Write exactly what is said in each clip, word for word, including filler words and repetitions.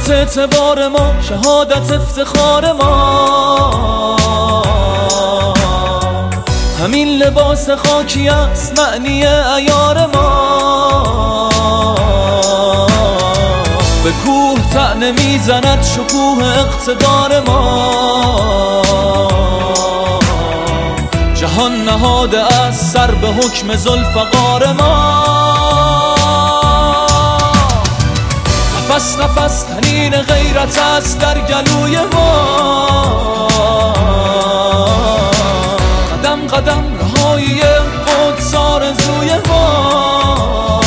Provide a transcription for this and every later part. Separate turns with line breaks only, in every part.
حیات اعتبار ما، شهادت افتخار ما. همین لباس خاکی است معنی عیار ما. به کوه طعنه میزند شکوه اقتدار ما. جهان نهاده است سر به حکم ذوالفقار ما. نفس نفس تنین غیرت است در گلوی ما. قدم قدم رهایی قدس آرزوی ما.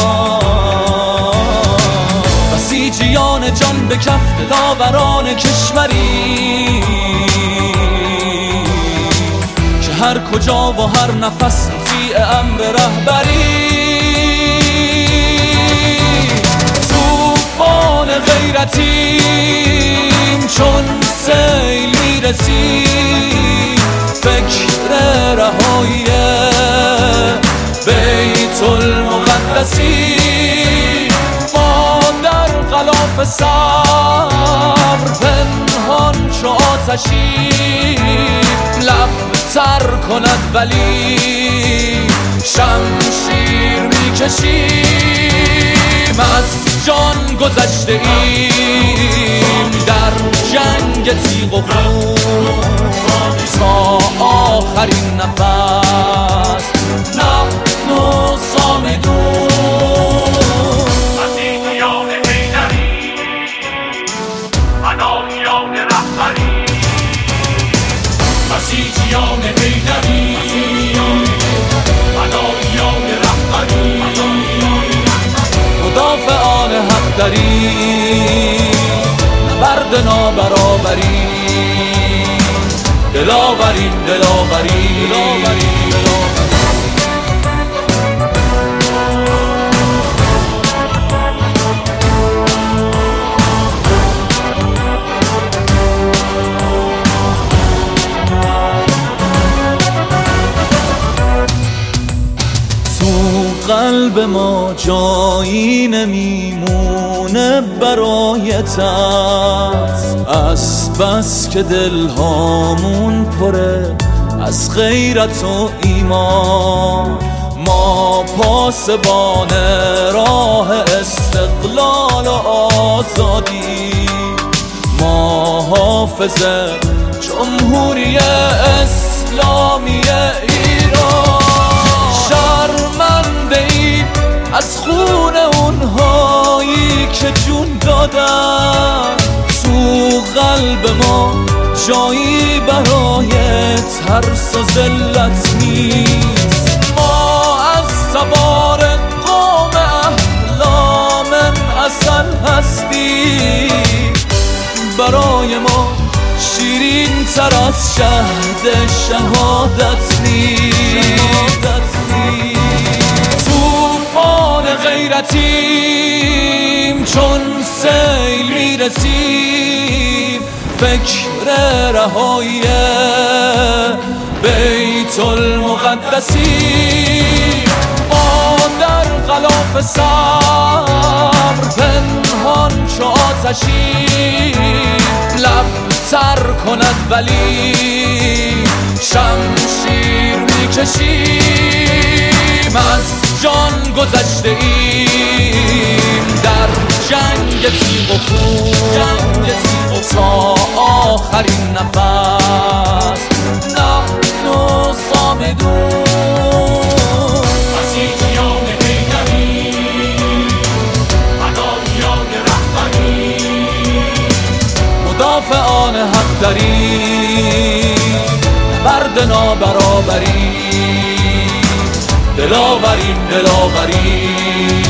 بسیجیان جان به کف دلاوران کشوری که هر کجا و هر نفس مطیع امر رهبری. طوفان غیرتیم چون سیل میرسیم، فکر رهایی بیت المقدسی. ما در غلاف صبر پنهان چو آتشیم، لب تر کند ولی شمشیر میکشیم. از جان گذشته ایم در جنگ تیغ و خون تا آخرین نفس نحن صامدون.
مسیحیان حیدری، فداییان رهبری. مسیحیان حیدری، فداییان رهبری.
مدافعان حق داری، نبرد نابرابری. دلاوریم دلاوریم دلاوریم دلاوریم. تو قلب ما جایی نمیمونه برای ترس، از بس که دلهامون پره از غیرت و ایمان. ما پاسبان راه استقلال و آزادی، ما حافظ جمهوری اسلامی ایران. شرمنده ایم از خون اونهایی که جون دادن. تو قلب ما جایی برای ترس و ذلت نیست. ما از تبار قوم احلام اصل هستیم. برای ما شیرین تر از شهد شهادت نیست. طوفان غیرتیم چون سیل میرسیم، فکر رهایی بیت المقدسی. ما در غلاف صبر پنهان چو آتشیم، لب تر کند ولی شمشیر میکشیم. از جان گذشته ایم در جنگ تیغ و خون تا آخرین نفس نحن صامدون.
مسیحیان حیدری، فداییان رهبری.
مدافعان حق داری، نبرد نابرابری. دلاوریم دلاوریم